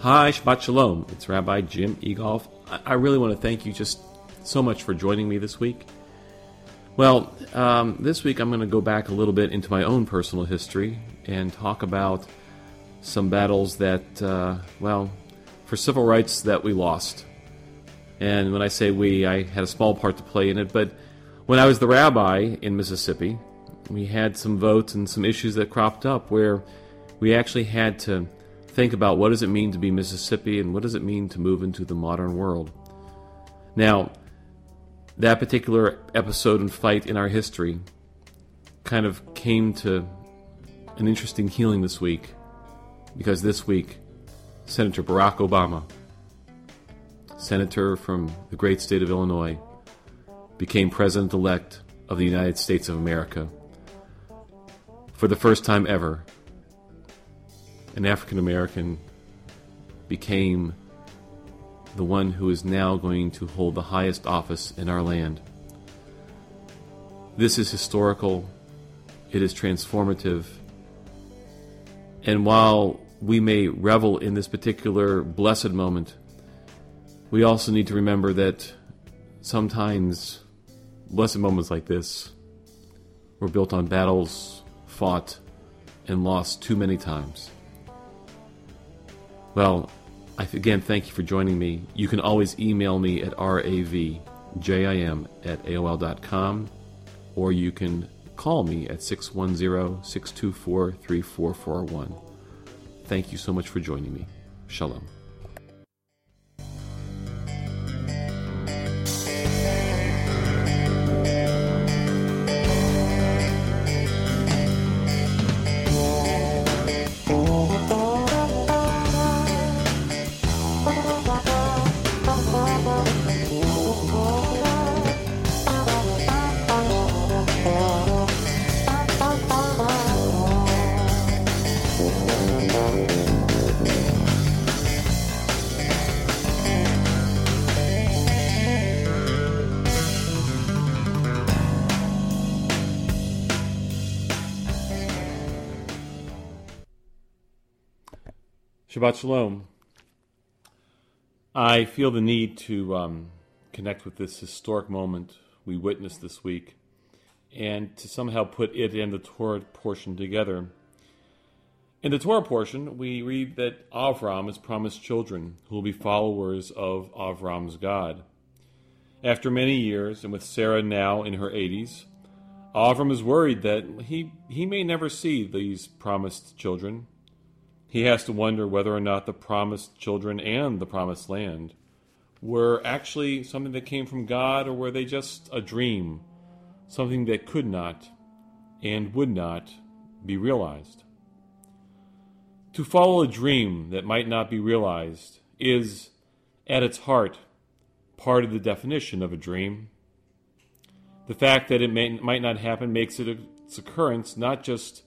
Hi, Shabbat Shalom. It's Rabbi Jim Egolf. I really want to thank you just so much for joining me this week. Well, this week I'm going to go back a little bit into my own personal history and talk about some battles that, for civil rights that we lost. And when I say we, I had a small part to play in it, but when I was the rabbi in Mississippi, we had some votes and some issues that cropped up where we actually had to think about what does it mean to be Mississippi and what does it mean to move into the modern world. Now, that particular episode and fight in our history kind of came to an interesting healing this week, because this week, Senator Barack Obama, senator from the great state of Illinois, became President-elect of the United States of America. For the first time ever, an African American became the one who is now going to hold the highest office in our land. This is historical, it is transformative, and while we may revel in this particular blessed moment, we also need to remember that sometimes blessed moments like this were built on battles fought and lost too many times. Well, again, thank you for joining me. You can always email me at ravjim@aol.com, or you can call me at 610-624-3441. Thank you so much for joining me. Shalom. Shabbat Shalom. I feel the need to connect with this historic moment we witnessed this week and to somehow put it and the Torah portion together. In the Torah portion, we read that Avram is promised children who will be followers of Avram's God. After many years, and with Sarah now in her 80s, Avram is worried that he may never see these promised children. He has to wonder whether or not the promised children and the promised land were actually something that came from God, or were they just a dream, something that could not and would not be realized. To follow a dream that might not be realized is, at its heart, part of the definition of a dream. The fact that it might not happen makes its occurrence not just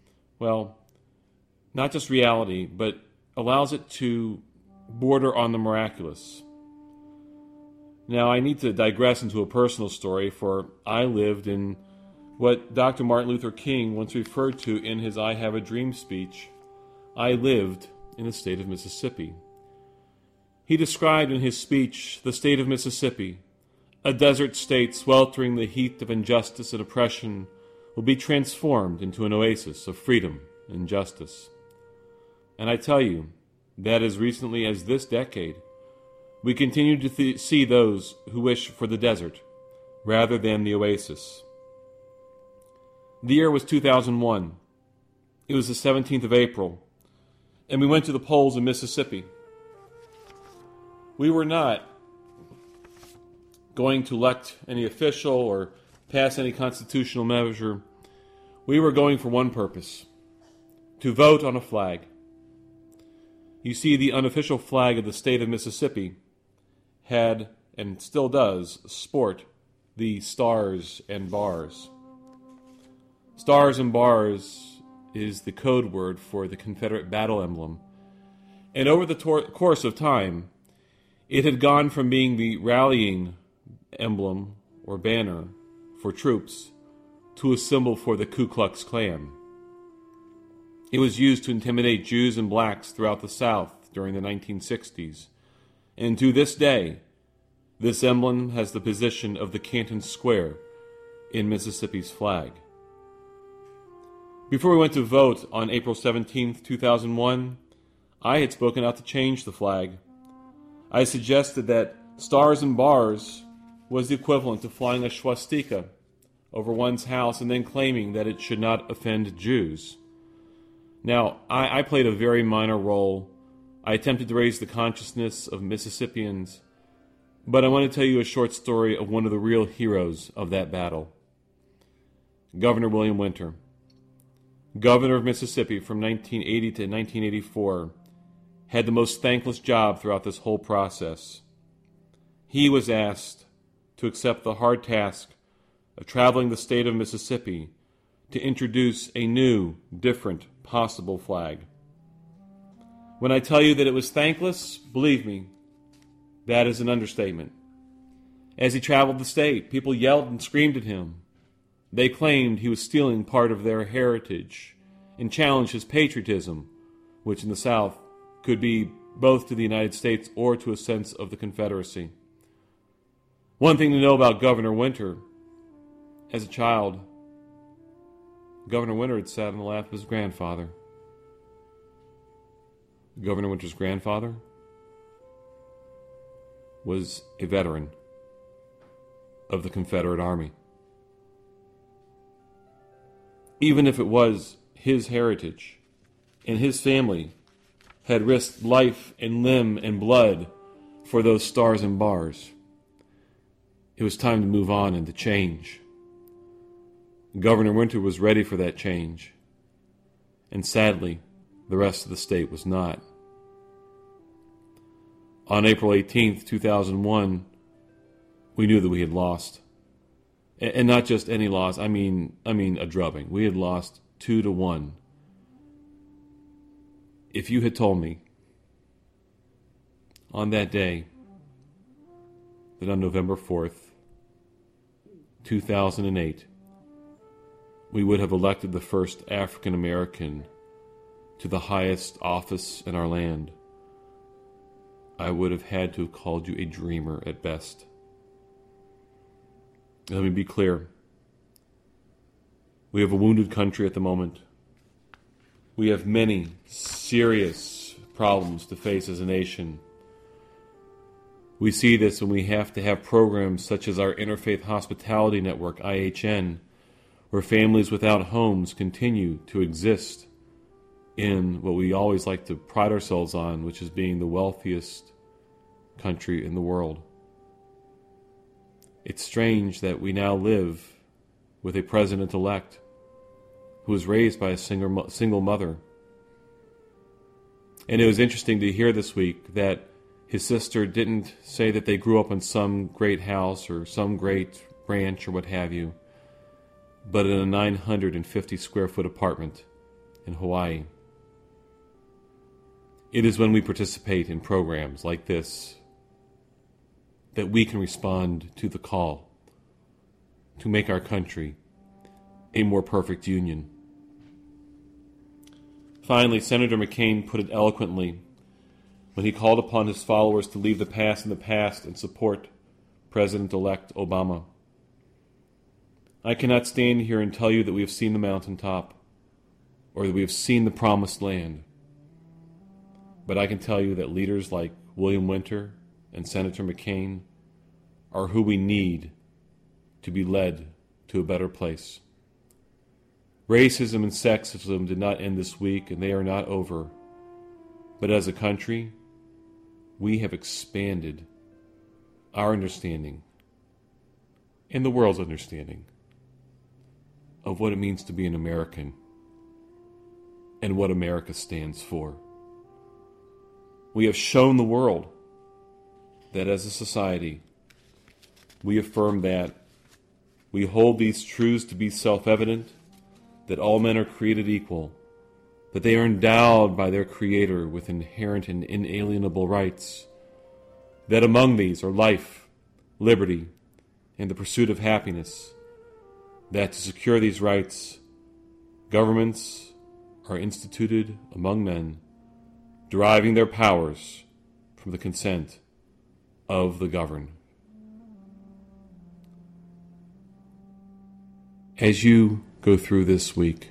reality, but allows it to border on the miraculous. Now, I need to digress into a personal story, for I lived in what Dr. Martin Luther King once referred to in his I Have a Dream speech. I lived in the state of Mississippi. He described in his speech the state of Mississippi, a desert state sweltering in the heat of injustice and oppression, will be transformed into an oasis of freedom and justice. And I tell you that as recently as this decade, we continue to see those who wish for the desert rather than the oasis. The year was 2001. It was the 17th of April, and we went to the polls in Mississippi. We were not going to elect any official or pass any constitutional measure. We were going for one purpose: to vote on a flag. You see, the unofficial flag of the state of Mississippi had, and still does, sport the stars and bars. Stars and bars is the code word for the Confederate battle emblem. And over the course of time, it had gone from being the rallying emblem or banner for troops to a symbol for the Ku Klux Klan. It was used to intimidate Jews and blacks throughout the South during the 1960s. And to this day, this emblem has the position of the Canton Square in Mississippi's flag. Before we went to vote on April 17, 2001, I had spoken out to change the flag. I suggested that stars and bars was the equivalent of flying a swastika over one's house and then claiming that it should not offend Jews. Now, I played a very minor role. I attempted to raise the consciousness of Mississippians, but I want to tell you a short story of one of the real heroes of that battle. Governor William Winter, governor of Mississippi from 1980 to 1984, had the most thankless job throughout this whole process. He was asked to accept the hard task of traveling the state of Mississippi to introduce a new, different, possible flag. When I tell you that it was thankless, believe me, that is an understatement. As he traveled the state, people yelled and screamed at him. They claimed he was stealing part of their heritage and challenged his patriotism, which in the South could be both to the United States or to a sense of the Confederacy. One thing to know about Governor Winter, as a child, Governor Winter had sat on the lap of his grandfather. Governor Winter's grandfather was a veteran of the Confederate Army. Even if it was his heritage and his family had risked life and limb and blood for those stars and bars, it was time to move on and to change. Governor Winter was ready for that change, and sadly, the rest of the state was not. On April 18th, 2001, we knew that we had lost. And not just any loss, I mean a drubbing. We had lost 2-1. If you had told me on that day that on November 4th, 2008, we would have elected the first African American to the highest office in our land, I would have had to have called you a dreamer at best. Let me be clear. We have a wounded country at the moment. We have many serious problems to face as a nation. We see this when we have to have programs such as our Interfaith Hospitality Network, IHN, where families without homes continue to exist in what we always like to pride ourselves on, which is being the wealthiest country in the world. It's strange that we now live with a president-elect who was raised by a single mother. And it was interesting to hear this week that his sister didn't say that they grew up in some great house or some great ranch or what have you, but in a 950 square foot apartment in Hawaii. It is when we participate in programs like this that we can respond to the call to make our country a more perfect union. Finally, Senator McCain put it eloquently when he called upon his followers to leave the past in the past and support President-elect Obama. I cannot stand here and tell you that we have seen the mountaintop or that we have seen the promised land, but I can tell you that leaders like William Winter and Senator McCain are who we need to be led to a better place. Racism and sexism did not end this week, and they are not over. But as a country, we have expanded our understanding and the world's understanding of what it means to be an American and what America stands for. We have shown the world that as a society, we affirm that we hold these truths to be self-evident, that all men are created equal, that they are endowed by their Creator with inherent and inalienable rights, that among these are life, liberty, and the pursuit of happiness, that to secure these rights, governments are instituted among men deriving their powers from the consent of the governed. As you go through this week,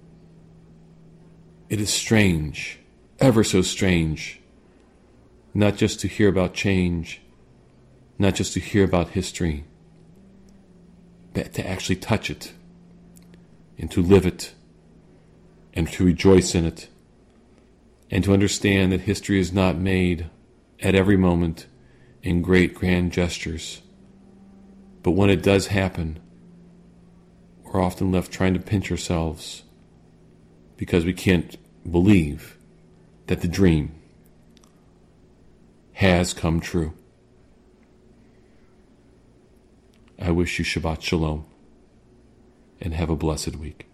it is strange, ever so strange, not just to hear about change, not just to hear about history, but to actually touch it, and to live it, and to rejoice in it, and to understand that history is not made at every moment in great grand gestures, but when it does happen, we're often left trying to pinch ourselves because we can't believe that the dream has come true. I wish you Shabbat Shalom and have a blessed week.